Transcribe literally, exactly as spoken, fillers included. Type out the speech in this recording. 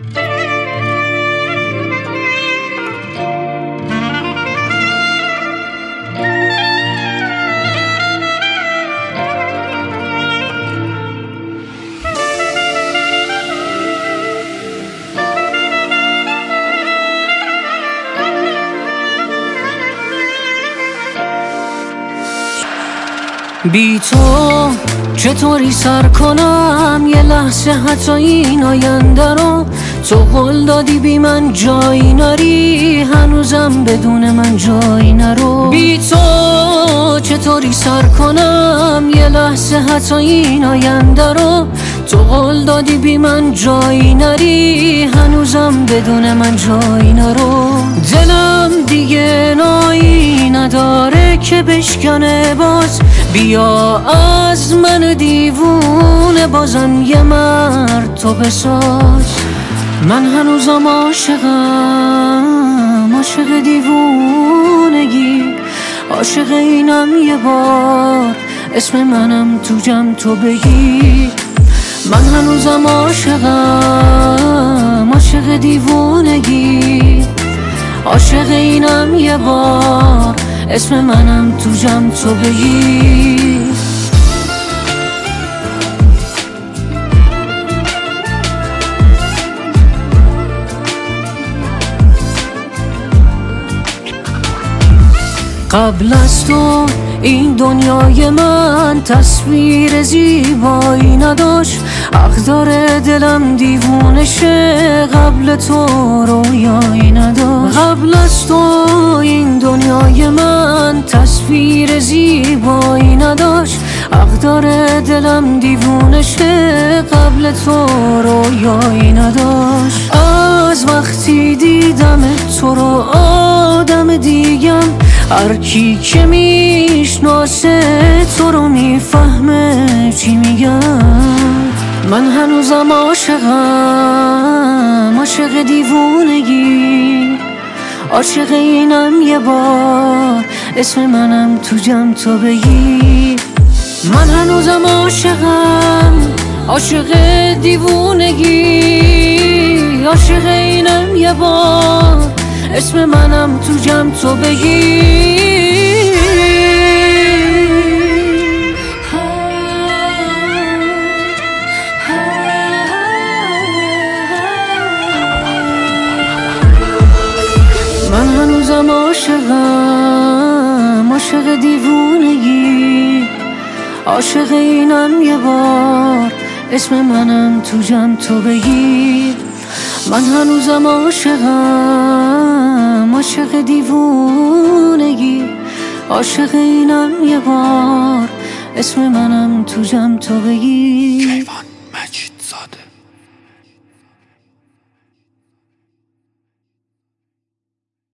بی تو چطوری سر کنم یه لحظه حتی این آینده رو؟ تو قول دادی بی من جایی نری، هنوزم بدون من جایی نرو. بی تو چطوری سر کنم یه لحظه حتی این آینده رو؟ تو قول دادی بی من جایی نری، هنوزم بدون من جایی نرو. دلم دیگه نایی نداره که بشکنه باز، بیا از من دیوونه بازم یه مرد تو بساز. من هنوزم عاشقم، عاشق دیوونگی، عاشق اینم یه بار اسم منم تو جمع تو بگی. من هنوزم عاشقم، عاشق دیوونگی، عاشق اینم یه بار اسم منم تو جمع تو بگی. قبل از تو این دنیای من تصویر زیبایی نداشت، حق داره دلم دیوونشه، قبل تو رویایی نداشت. قبل از تو این دنیای من تصویر زیبایی نداشت، حق داره دلم دیوونشه، قبل تو رویایی نداشت. از وقتی دیدم تو رو آدم دیگم، هر کی که میشناسه تو رو میفهمه چی میگم. من هنوزم عاشقم، عاشق دیوونگی، عاشق اینم یه بار اسم منم تو جمع تو بگی. من هنوزم عاشقم، عاشق دیوونگی، عاشق اینم یه بار اسم منم تو جمع تو بگی. من هنوزم عاشقم، عاشق دیوونگی، عاشق اینم یه بار اسم منم تو جمع تو بگی. من هنوزم عاشقم، عاشق دیوونگی، عاشق اینم یه بار اسم منم تو جمع تو بگی.